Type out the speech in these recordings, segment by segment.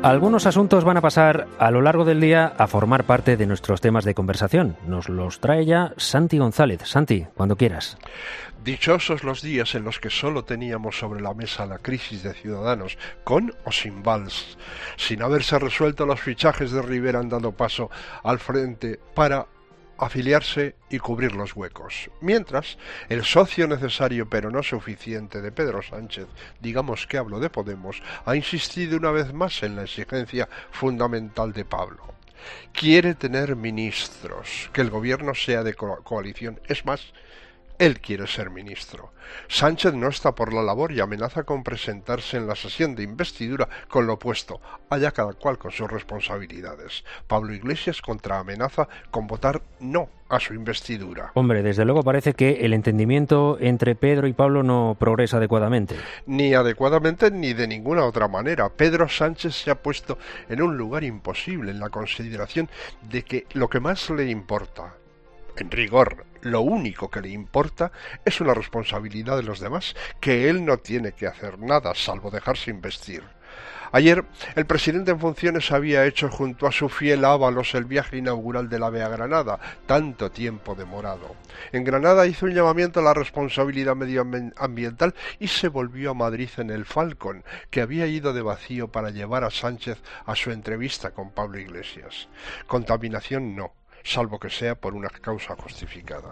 Algunos asuntos van a pasar a lo largo del día a formar parte de nuestros temas de conversación. Nos los trae ya Santi González. Santi, cuando quieras. Dichosos los días en los que solo teníamos sobre la mesa la crisis de Ciudadanos, con o sin Valls. Sin haberse resuelto, los fichajes de Rivera han dado paso al frente para afiliarse y cubrir los huecos. Mientras, el socio necesario pero no suficiente de Pedro Sánchez, digamos que hablo de Podemos, ha insistido una vez más en la exigencia fundamental de Pablo. Quiere tener ministros, que el gobierno sea de coalición. Es más, él quiere ser ministro. Sánchez no está por la labor y amenaza con presentarse en la sesión de investidura con lo opuesto, allá cada cual con sus responsabilidades. Pablo Iglesias contraamenaza con votar no a su investidura. Hombre, desde luego parece que el entendimiento entre Pedro y Pablo no progresa adecuadamente. Ni adecuadamente ni de ninguna otra manera. Pedro Sánchez se ha puesto en un lugar imposible en la consideración de que lo que más le importa, en rigor, lo único que le importa es una responsabilidad de los demás, que él no tiene que hacer nada, salvo dejarse investir. Ayer, el presidente en funciones había hecho junto a su fiel Ábalos el viaje inaugural del AVE a Granada, tanto tiempo demorado. En Granada hizo un llamamiento a la responsabilidad medioambiental y se volvió a Madrid en el Falcon, que había ido de vacío para llevar a Sánchez a su entrevista con Pablo Iglesias. Contaminación no, salvo que sea por una causa justificada.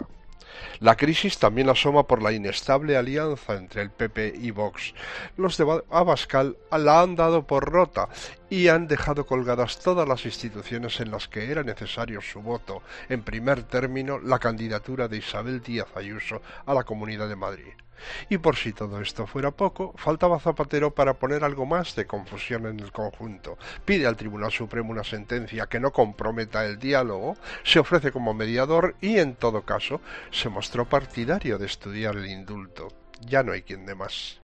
La crisis también asoma por la inestable alianza entre el PP y Vox. Los de Abascal la han dado por rota y han dejado colgadas todas las instituciones en las que era necesario su voto. En primer término, la candidatura de Isabel Díaz Ayuso a la Comunidad de Madrid. Y por si todo esto fuera poco, faltaba Zapatero para poner algo más de confusión en el conjunto. Pide al Tribunal Supremo una sentencia que no comprometa el diálogo, se ofrece como mediador y, en todo caso, se mostró partidario de estudiar el indulto. Ya no hay quien dé más.